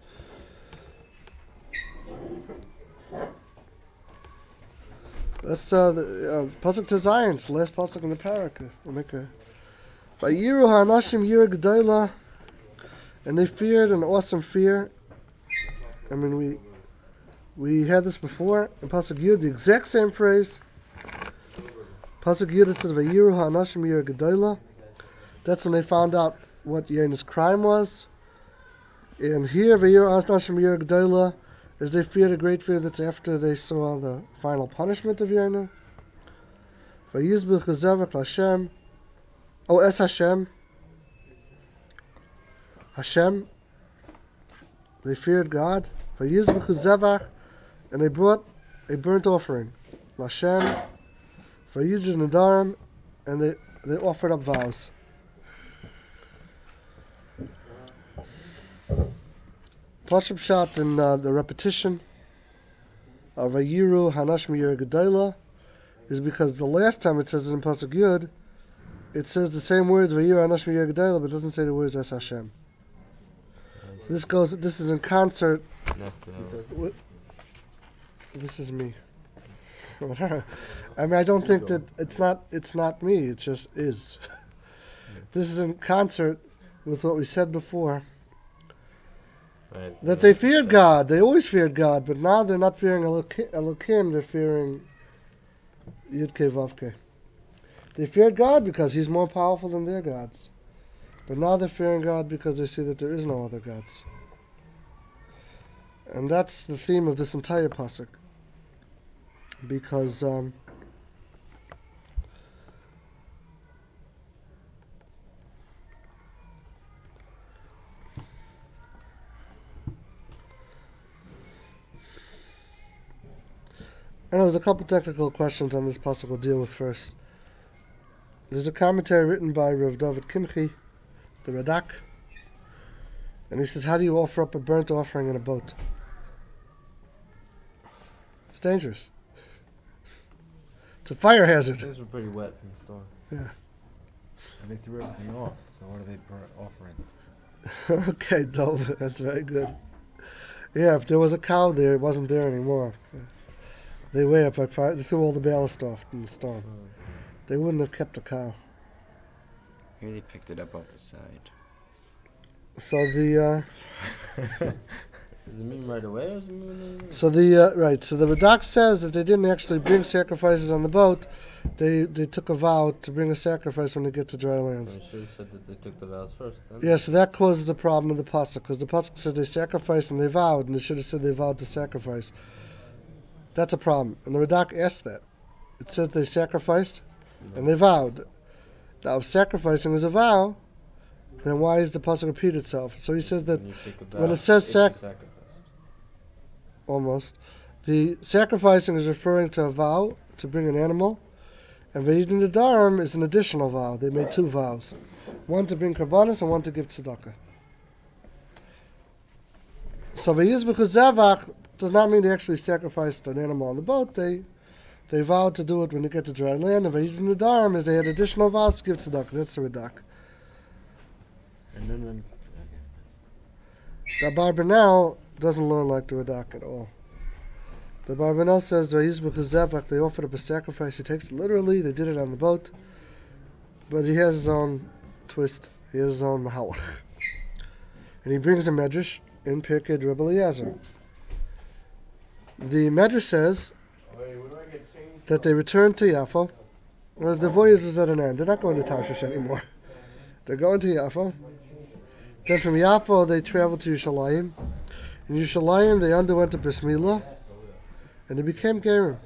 That's the pasuk to Zion. It's the last pasuk in the parak. We'll make a Vayiru ha'anashim yira g'dayla, and they feared an awesome fear. I mean, we had this before in pasuk Yud, the exact same phrase. Pasuk Yud, it says Vayiru ha'anashim yira g'dayla, That's when they found out what Yehuda's crime was. And here, Vayir Asnashim Yer G'dayla, as they feared a great fear that's after they saw the final punishment of Yehuda. Vayizbech Chazavach Hashem. Oh, Es Hashem. Hashem. They feared God. Vayizbech Chazavach, and they brought a burnt offering. Hashem. Vayijud Nadarim, and they offered up vows. Pashup shot in the repetition of Vayiru Hanashmi Yer G'dayla is because the last time it says it in Pasuk Yud, it says the same words Vayiru Hanashmi Yer G'dayla, but it doesn't say the words Es Hashem. So this is in concert. This is me. I mean, I don't think that it's not me. It just is. This is in concert with what we said before. That they feared God. They always feared God, but now they're not fearing Elokim. They're fearing Yud-Kei Vav-Kei. They feared God because He's more powerful than their gods. But now they're fearing God because they see that there is no other gods. And that's the theme of this entire pasuk. Because and there's a couple technical questions on this pasuk we'll deal with first. There's a commentary written by Rav David Kimchi, the Radak, and he says, how do you offer up a burnt offering in a boat? It's dangerous. It's a fire hazard. Things were pretty wet from the storm. Yeah. And they threw everything off, so what are they offering? Okay, Dov, that's very good. Yeah, if there was a cow there, it wasn't there anymore. They way up like fire. They threw all the ballast off in the storm. They wouldn't have kept the cow. Maybe they picked it up off the side. So the Does it mean right away or does it mean later? so the Radak says that they didn't actually bring sacrifices on the boat. They took a vow to bring a sacrifice when they get to dry lands. So you should have said that they took the vows first. Then. Yeah, so that causes the problem of the pasuk, because the pasuk says they sacrificed and they vowed, and they should have said they vowed to sacrifice. That's a problem, and the Radak asked that. It says they sacrificed and they vowed. Now, if sacrificing is a vow, then why does the pasuk repeat itself? So he says that when it says almost, the sacrificing is referring to a vow to bring an animal, and Vayidin Nadarim is an additional vow. They made two vows, one to bring karbanos and one to give tzedakah. So Vayizbechu Zavach does not mean they actually sacrificed an animal on the boat. They vowed to do it when they get to dry land, and Vayidin Nadarim is they had additional vows to give tzedakah. That's the Radak. And then when... The Barbanel doesn't learn like the Radak at all. The Barbanel says they offered up a sacrifice. He takes it literally. They did it on the boat, but he has his own twist. He has his own mahalach, and he brings a medrash in Pirkei Rebbe Eliezer. The medrash says that they returned to Yaffo, whereas the voyage was at an end. They're not going to Tarshish anymore. They're going to Yaffo. Then from Yaffo they traveled to Yerushalayim. In Yerushalayim they underwent a bris milah, and they became gerim.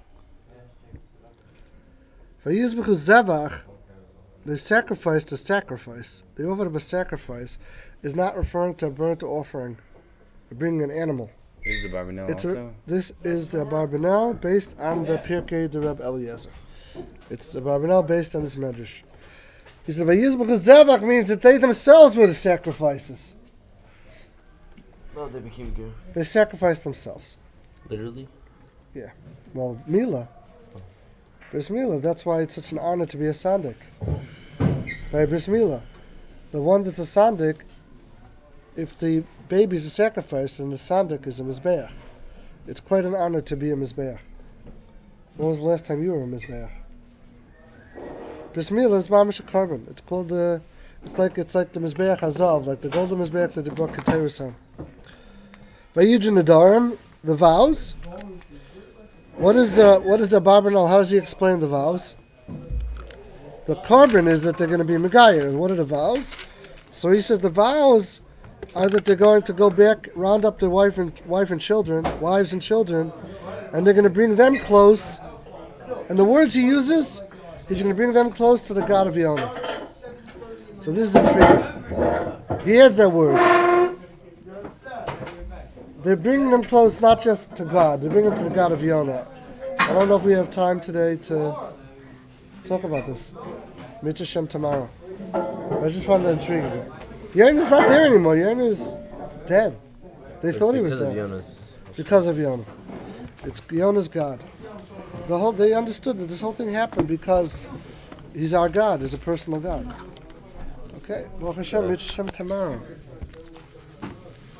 Vayizbechu Zevach, they sacrificed a sacrifice. They offered up a sacrifice is not referring to a burnt offering, or bringing an animal. This is the Barbanel also? This is the Barbanel based on the Pirkei de Rebbe Eliezer. It's the Barbanel based on this medrash. He said, Vayizbechu Zevach means that they themselves were the sacrifices. No, they became good. They sacrificed themselves. Literally? Yeah. Well, Mila. Bris Milah, that's why it's such an honor to be a Sandik. By Bris Milah. The one that's a Sandik, if the baby's a sacrifice, then the Sandik is a Mizbeach. It's quite an honor to be a Mizbeach. When was the last time you were a Mizbeach? Bris Milah is Mamish a carbon. It's called it's like the Mizbeach Hazav, like the golden Mizbeach that they brought Keteris on. Vayidin Nadarim, the vows. What is the Barbanel? How does he explain the vows? The carbon is that they're going to be Megayah. And what are the vows? So he says the vows are that they're going to go back, round up their wives and children, and they're going to bring them close. And the words he uses, he's going to bring them close to the God of Yonah. So this is intriguing. He adds that word. They're bringing them close not just to God, they're bringing them to the God of Yonah. I don't know if we have time today to talk about this. Mitzvah Shem tomorrow. I just found that intriguing. Yonah's not there anymore. Yonah's dead. They thought he was dead. Because of Yonah. It's Yonah's God. They understood that this whole thing happened because he's our God. He's a personal God. Okay. Well, Hashem, Mitzvah Shem tomorrow.